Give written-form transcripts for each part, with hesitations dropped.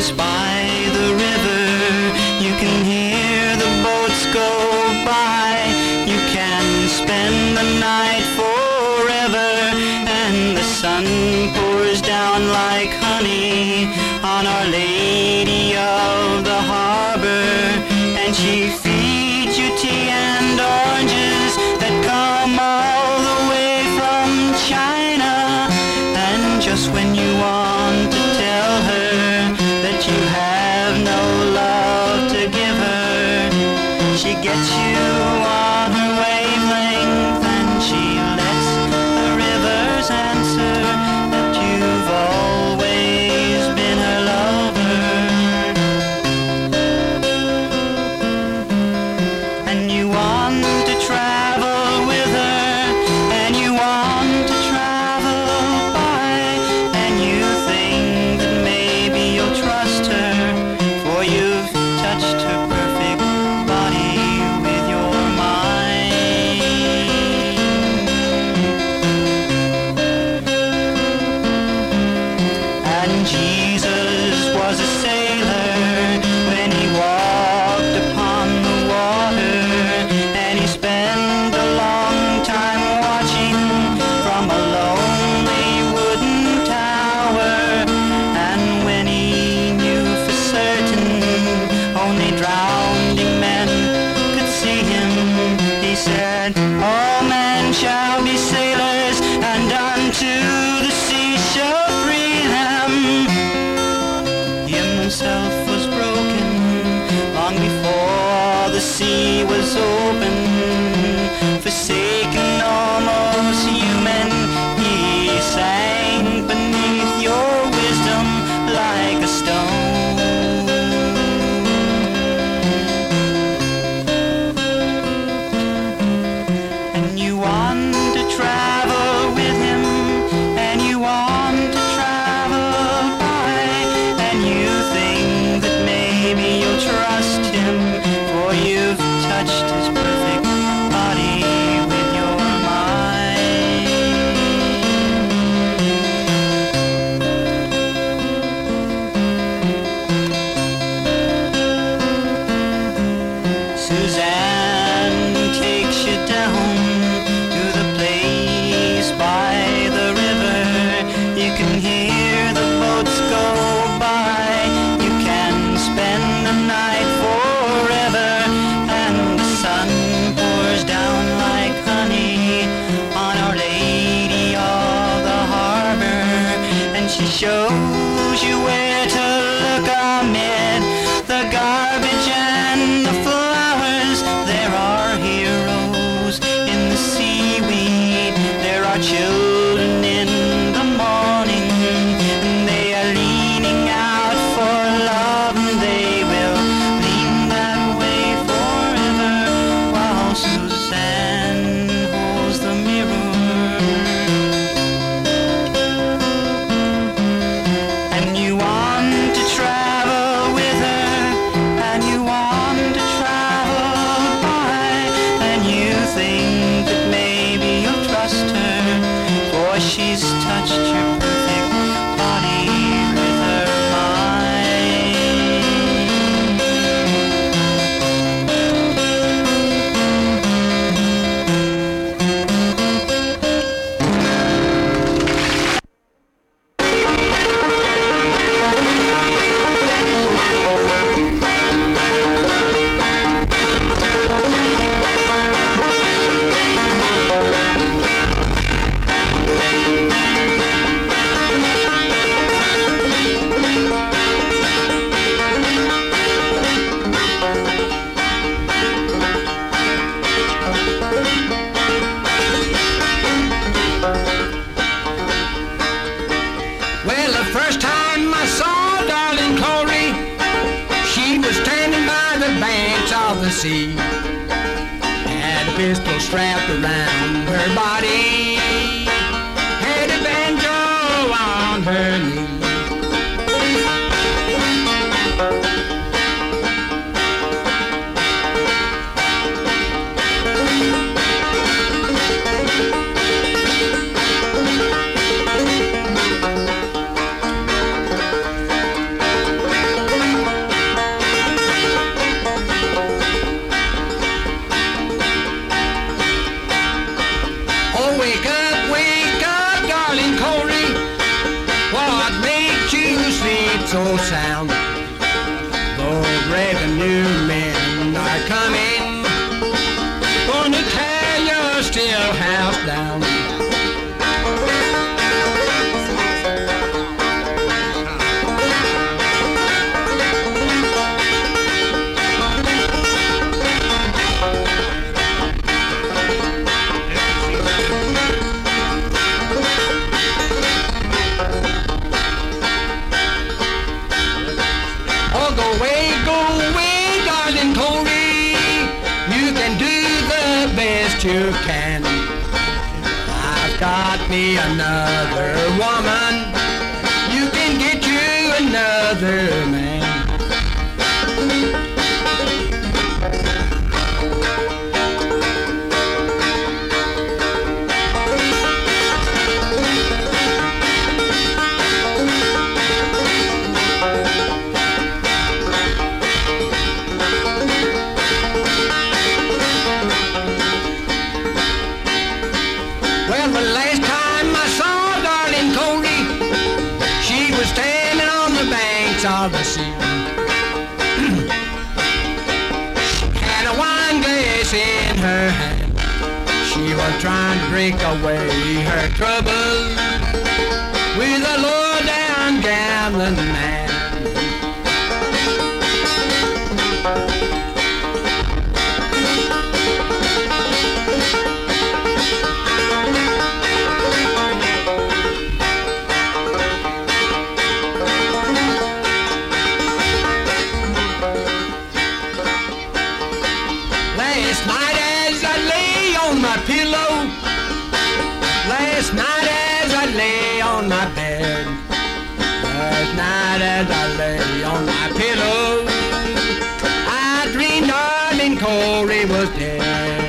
place by the river. You can hear the boats go by. You can spend the night forever, and the sun pours down like honey on Our Lady of the Harbor, and she feeds you tea and oranges that come all the way from China. And just when you want to tell her that you have no love to give her, she gets you on her wavelength, and she lets the rivers answer that you've always been her lover. And you want to travel with her, and you want to travel by, and you think that maybe you'll trust her, for you've touched her perfect body with your mind. And Jesus was a sailor when he walked upon the water, and he spent a long time watching from a lonely wooden tower. And when he knew for certain only drowning men could see him, he said, all men shall be sailors, and unto the sea shall free them. He himself was broken long before the sea was open, forsaken, almost human, he sank beneath your wisdom like a stone. And you want to travel with him, and you want to travel by, and you think that maybe you'll trust him, for you've touched his perfect body with your mind. Suzanne takes you down to the place by the river. You can hear the boats go by. You can spend the night forever, and the sun pours down like honey on Our Lady of the Harbor, and she shows you where to look amid the garbage and the flowers. There are heroes in the seaweed, there are children in the morning, and they are leaning out for love, and they will lean that way forever, while Suzanne holds the mirror. And you want to travel with her, and you want to travel by, and you think that maybe you'll trust her, for she's touched your perfect body with her mind. Well, the first time I saw darling Clory, she was standing by the banks of the sea, had a pistol strapped around her body, had a banjo on her knee. looks so sound. Those revenue men are coming, gonna tear your steel house down. You can. I've got me another woman. You can get you another man. Of the sea. Had a wine glass in her hand. She was trying to drink away her troubles with a low-down gambling man. Last night as I lay on my bed, last night as I lay on my pillow, I dreamed darling Corey was dead.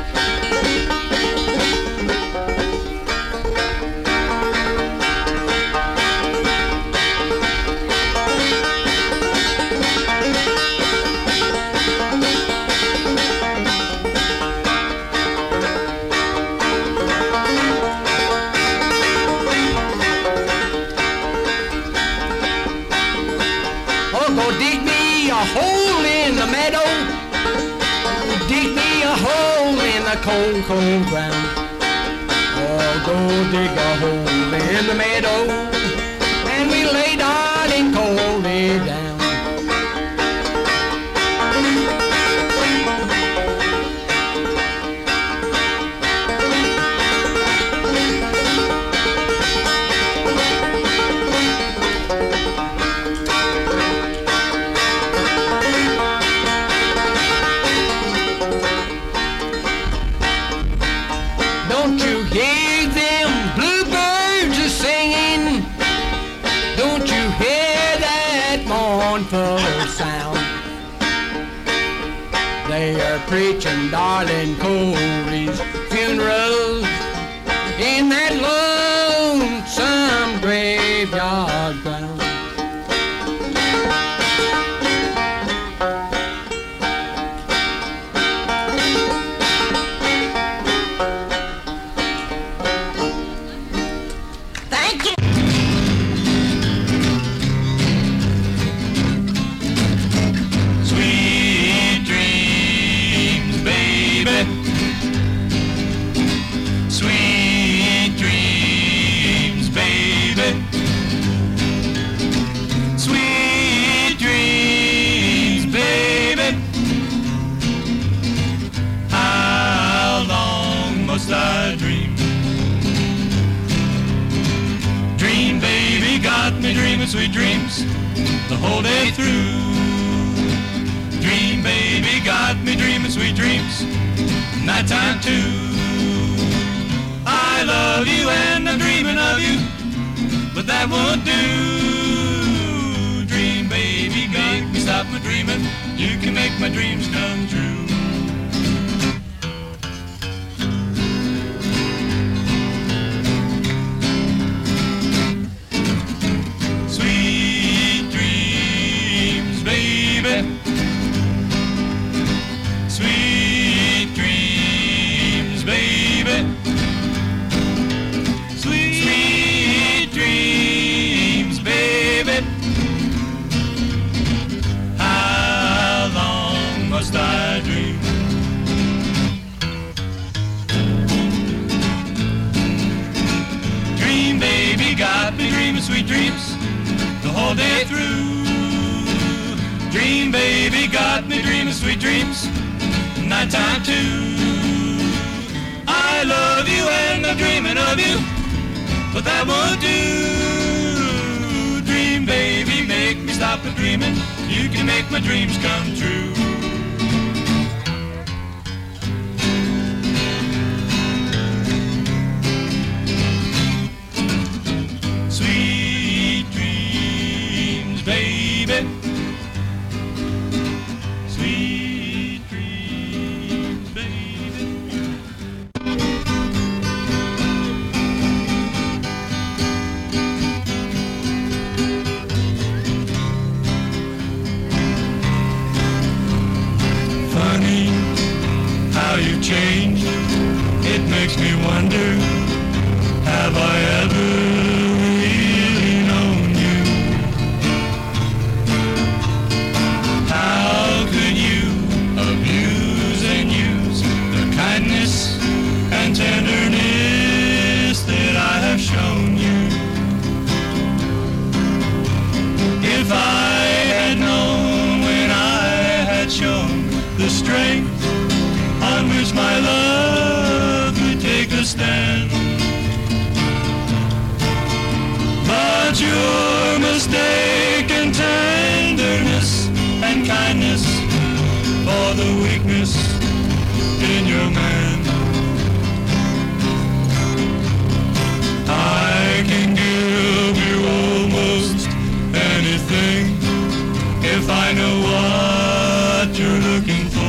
Cold, cold ground. Oh, go dig a hole in the meadow, and we lay darling Coley down. Sound. They are preaching darling Corey's funeral in that lonesome graveyard ground. Sweet dreams the whole day through. Dream baby got me dreaming sweet dreams, nighttime too. I love you and I'm dreaming of you, but that won't do. Dream baby, make me stop my dreaming. You can make my dreams come true. sweet dreams the whole day through. Dream baby got me dreaming sweet dreams, nighttime too. I love you and I'm dreaming of you, but that won't do. Dream baby, make me stop a dreaming. You can make my dreams come true. Sweet dreams, baby. Sweet dreams, baby. Funny how you changed. It makes me wonder, have I ever really known you? How could you abuse and use the kindness and tenderness that I have shown you? If I had known when I had shown the strength on which my love would take a stand. But your mistaken tenderness and kindness for the weakness in your man. I can give you almost anything if I know what you're looking for.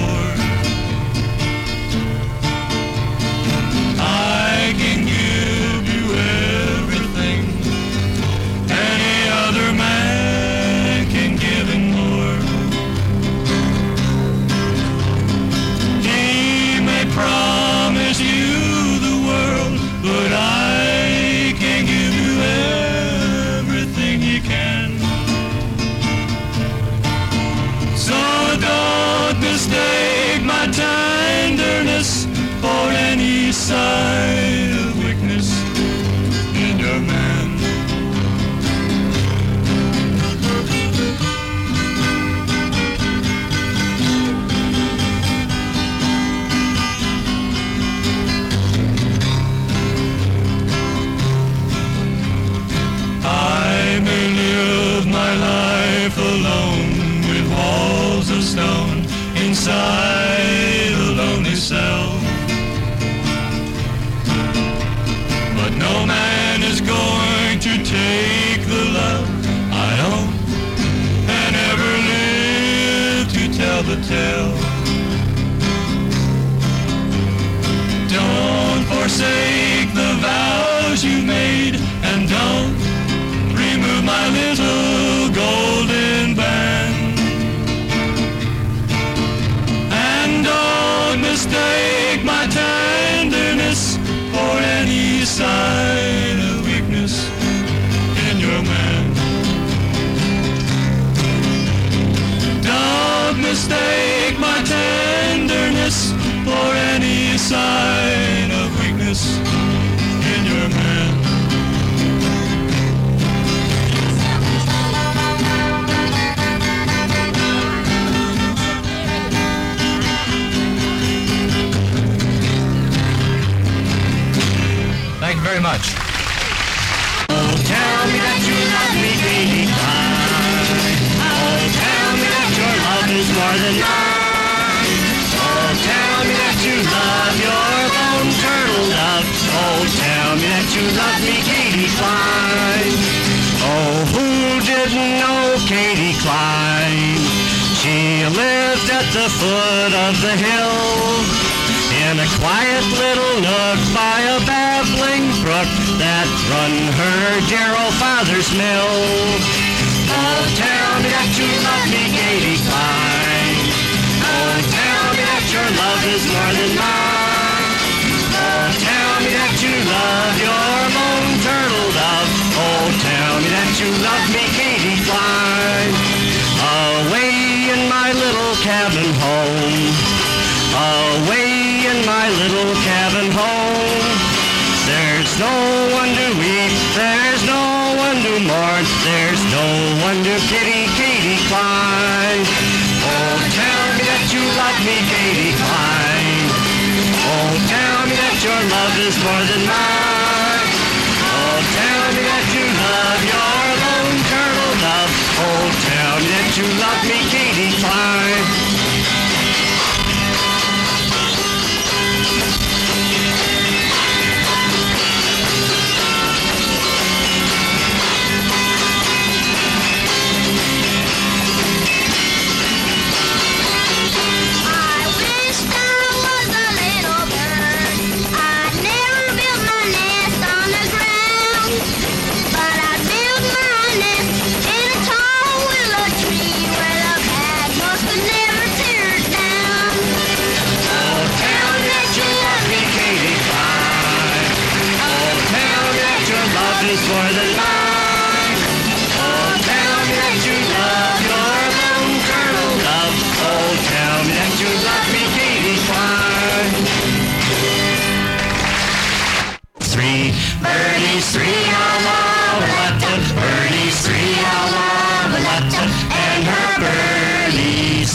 I can give you everything any other man can give and more. He may promise you the world, but I can give you everything he can. So don't mistake my tenderness for any sign of weakness in your man. I may live my life alone with walls of stone inside a lonely cell. But no man is going to take the love I own and ever live to tell the tale. Don't forsake the vows you made, and don't remove my little golden band. And don't mistake my tenderness for any sign of weakness in your man. Don't mistake my tenderness for any sign of weakness in your man. Thank you very much. Oh, tell me that you love me, baby, fine. Oh, tell me that your love is more than mine. Oh, tell me that you love your lone turtle dove. Oh, tell me that you love me, Katie Klein. Oh, who didn't know Katie Klein? She lived at the foot of the hill, in a quiet little nook by a babbling brook that run her dear old father's mill. Oh, tell me that you love me, Katie Klein. Oh, tell me that your love is more than mine. Oh, tell me that you love your lone turtle dove. Oh, tell me that you love me, Katie Klein. Away in my little cabin home, away in my little cabin home, there's no one to eat, there's no one to mourn. Katie Klein. Oh, tell me that you love me, Katie Klein. Oh, tell me that your love is more than mine. Oh, tell me that you love your lone turtle love. Oh, tell me that you love me, Katie Klein. For the line. Oh, tell me that you love your lone turtle love. Oh, tell me that you love me, Katie Klein. 3 birdies, 3 a-la-la-la-ta. Birdies, 3 a-la-la-la-ta. And her birdies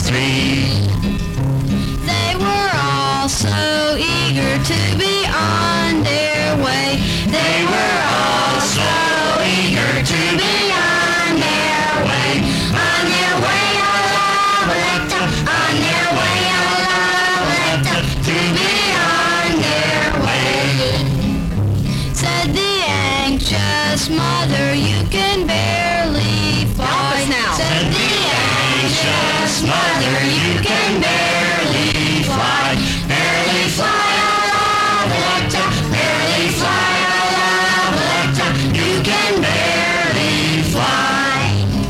3. They were all so eager to be on their way. They were all so eager to be on their way. On their way, a-la-la-la-ta. On their way, a-la-la-la-ta. To be on their way. Said the anxious mother, you can barely fly. Said the anxious mother, you can barely fly. Barely fly, a-la-la-la-ta. Barely fly, a-la-la-la-ta. You can barely fly.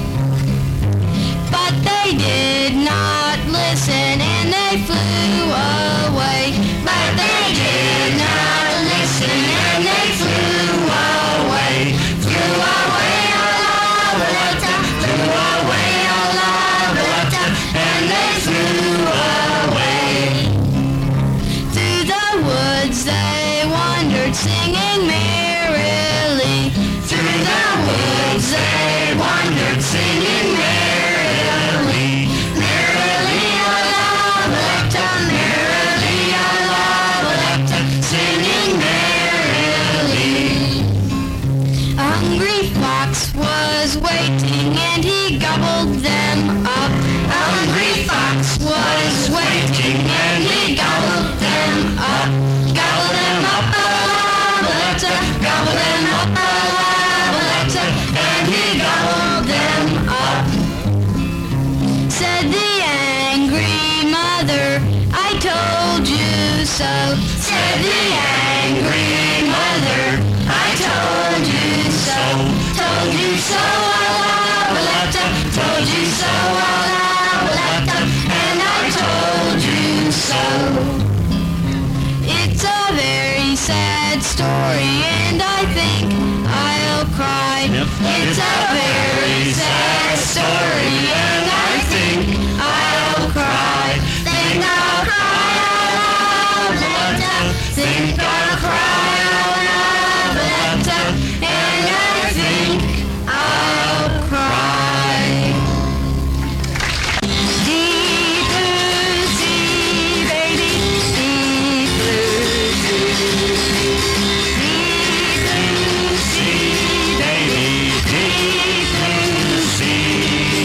But they did not listen and they flew away. But they did not listen and they flew away. Flew away, a-la-la-la-ta. Flew away, a-la-la-la-ta. And they flew away. Through the woods they wandered, singing merrily. Through the woods they wandered, singing merrily. Merrily, a-la-la-la-ta. Merrily, a-la-la-la-ta. Singing merrily. A hungry fox was waiting and he gobbled them up. A hungry fox was waiting and he gobbled them up. Gobbled them up, a-la-la-la-ta. Gobbled them up, a-la-la-la-ta. And he gobbled them up. Said the angry mother, I told you so. Said the angry mother, I told you so. Told you so, a-la-la-la-ta. Told you so, a-la-la-la-ta. And I told you so. It's a very sad story and I think I'll cry. It's a very sad story and I think I'll cry. Think I'll cry, a-la-la-la-ta. Think I'll cry, a-la-la-la-ta. And I think I'll cry. Deep blue sea, baby, deep blue sea. Deep blue sea, baby, deep blue sea.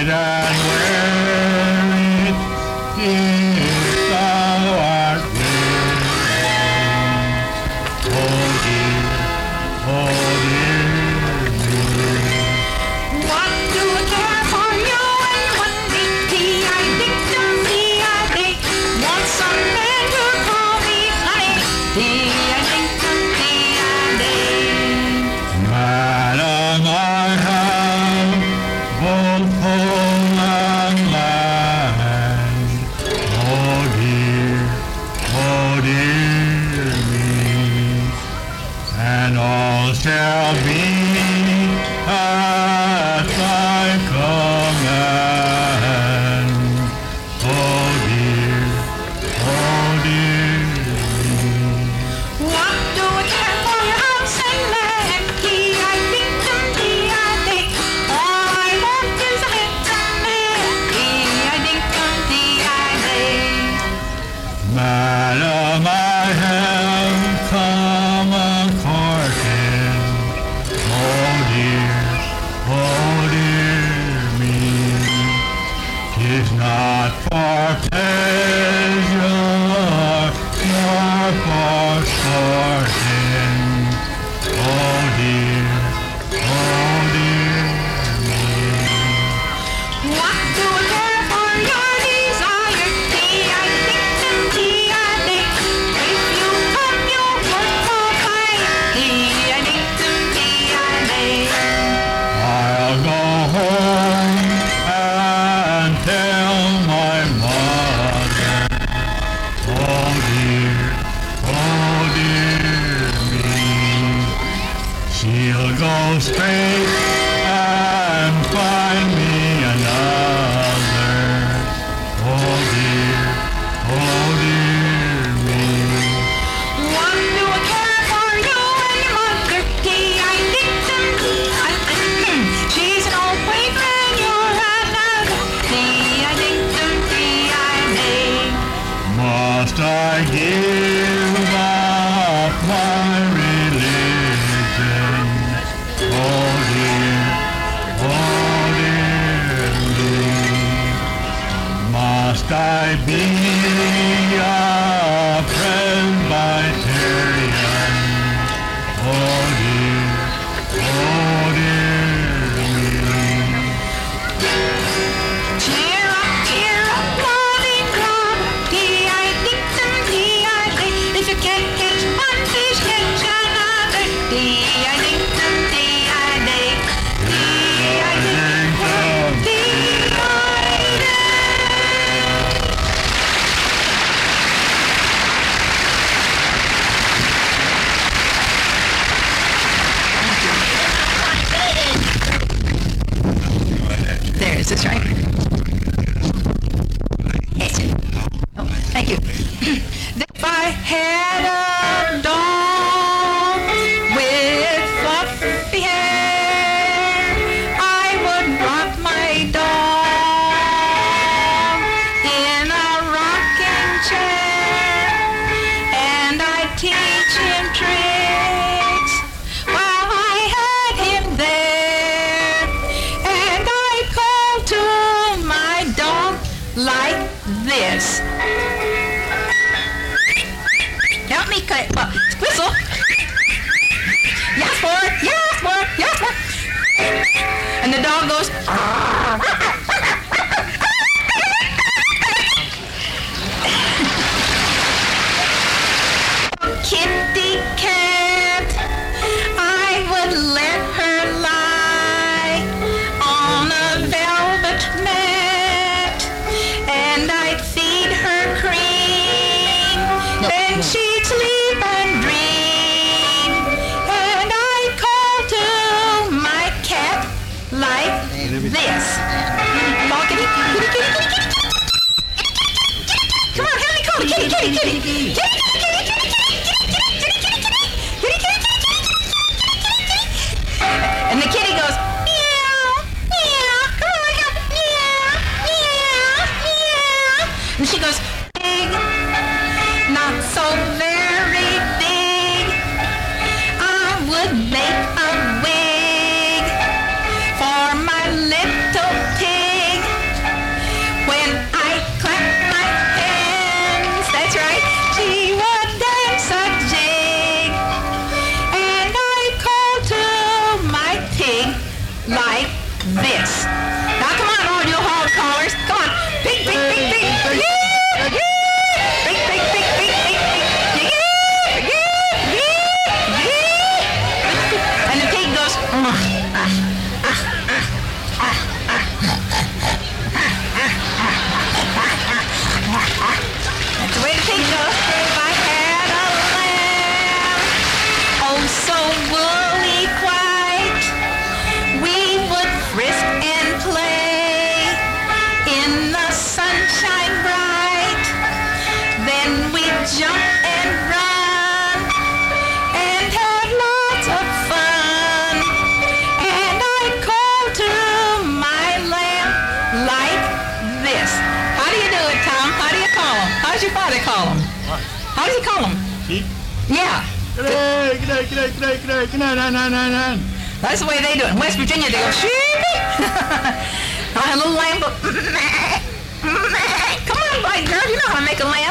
it and wear it if thou art willing. Oh dear me. What do I care for you and what did I think to me I think? Want some man to call me honey? I think to me I think. Madam, I have both home and land. Oh dear me, and all shall be at thy command. Oh dear me. What do I care for your house and land? I think to me I think. All I want is a handsome man. I think to me I think. Madam, I have come a-courting. Oh dear me, 'tis not for pleasure nor for sporting. Oh dear me. What do I care for your desire? I think to me I think. If you come, you'll work for fire. I think to me I think. I'll go home and tell my mother. Oh dear me. She'll go straight and find me another. Oh dear me. What do I care for you and your mother? I think to me I think. She's an old waiter and you're another. I think to me I think. Must I give up my religion? Oh dear Yeah. That's the way they do it. In West Virginia, they go, sheepy. A little lamb go, come on, boy, girl, you know how to make a lamb.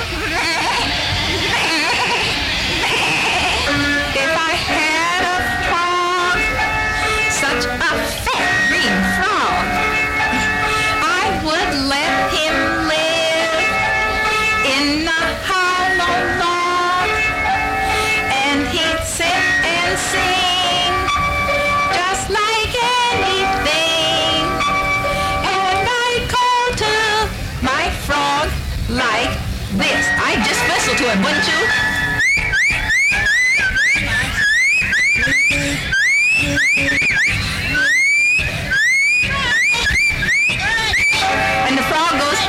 If I had a frog, such a fat green frog, I would let him live in a hollow log, and he'd sit and sing just like anything, and I'd call to my frog like this. I'd just whistle to him, wouldn't you? And the frog goes,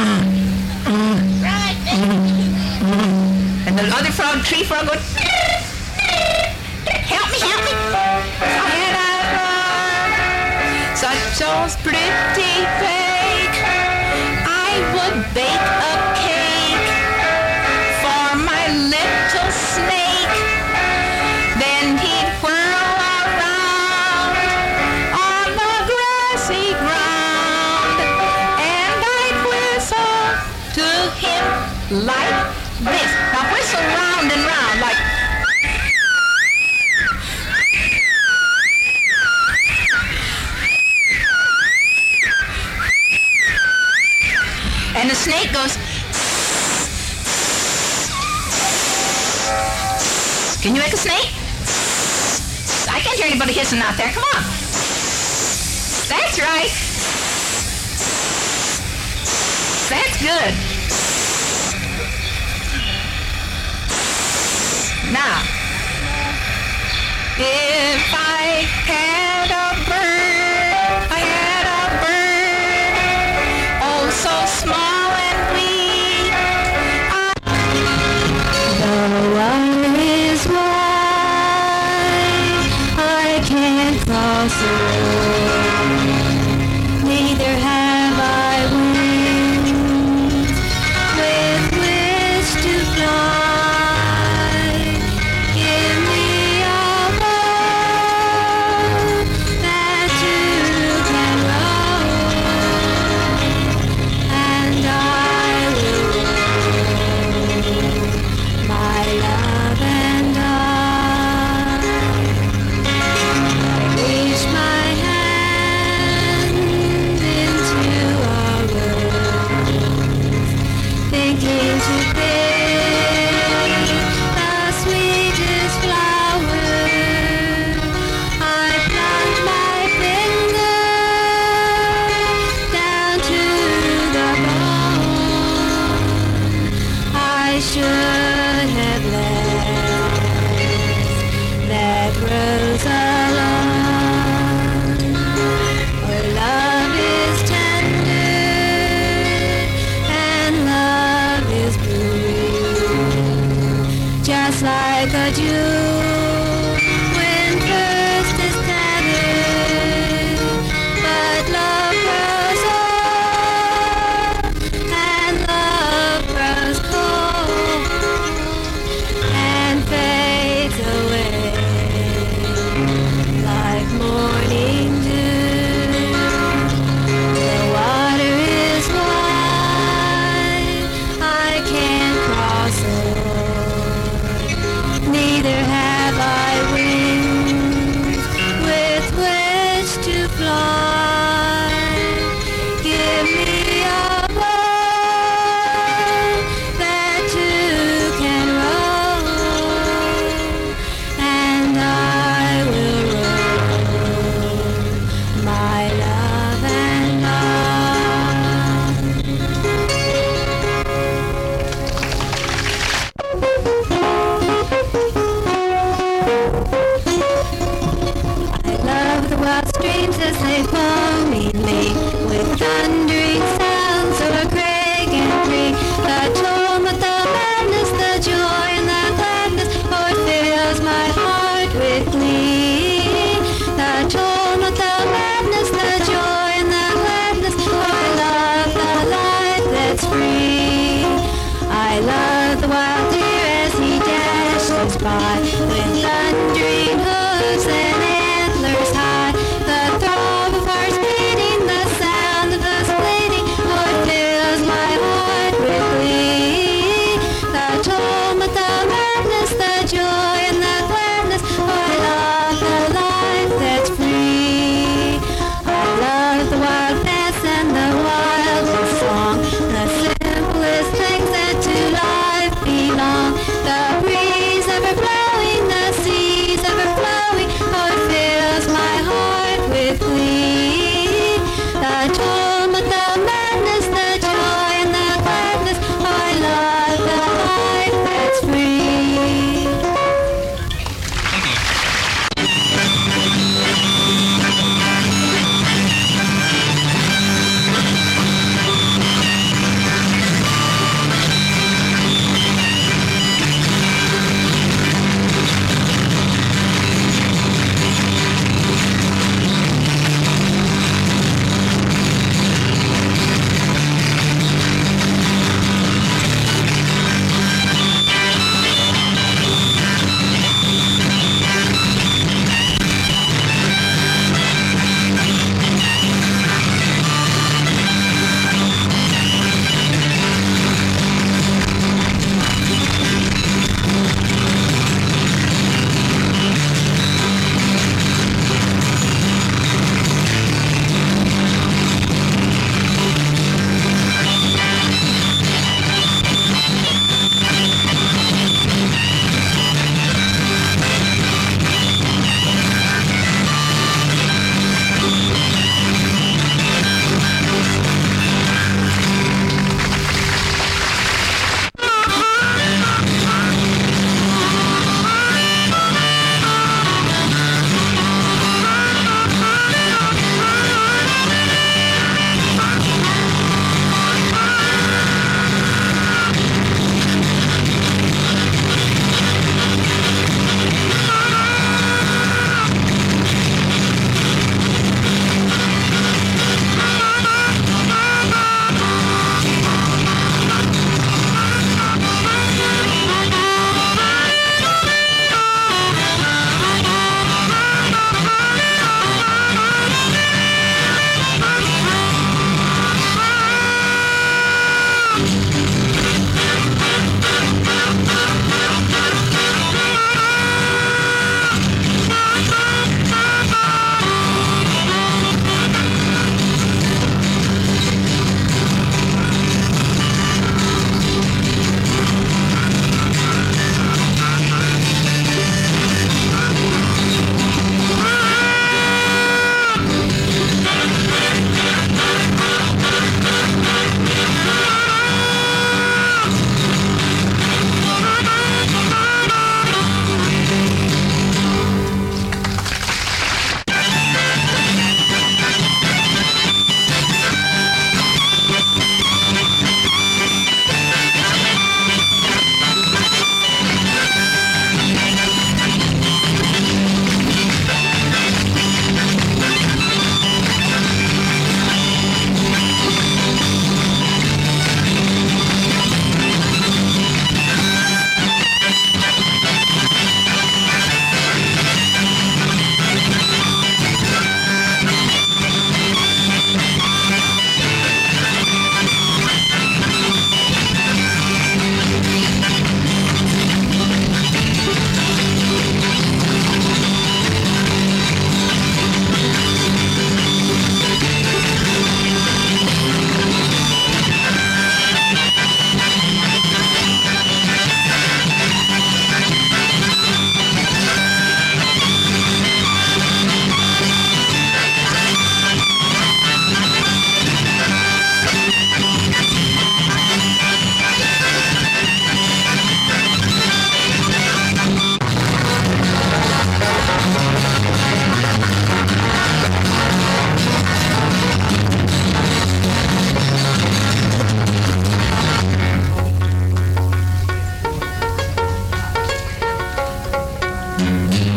and the other frog, tree frog goes, help me, help me. I had a frog, such a pretty fake. I would bake a cake for my little snake. Then he'd whirl around on the grassy ground, and I'd whistle to him like this. Now whistle round and round like. And the snake goes. Can you make a snake? I can't hear anybody hissing out there. Come on. That's right. That's good. Now, if I had a bird, oh so small and wee, the water is wide, I can't cross the road, neither have I wings with which to fly. Give me a boat that you can row, and I will row, my love and I reach my hand into our rose, thinking to pick the sweetest flower. I plunge my finger down to the bone. I should have left that rose alone. For love is tender and love is blue, just like a dew when first is gathered. But love grows old and love grows cold and fades away like morning dew. The water is wide, I can't cross it, neither have I wings with which to fly. Give me a boat that you can row, and I will row, my love and I. I love the wild streams as they flow meanly, with thundering sounds over crag and tree. The tumult, the madness, the joy and the gladness, oh it fills my heart with glee. The tumult, the madness, the joy and the gladness, oh I love the life that's free. I love the wild deer as he dashes by. Thank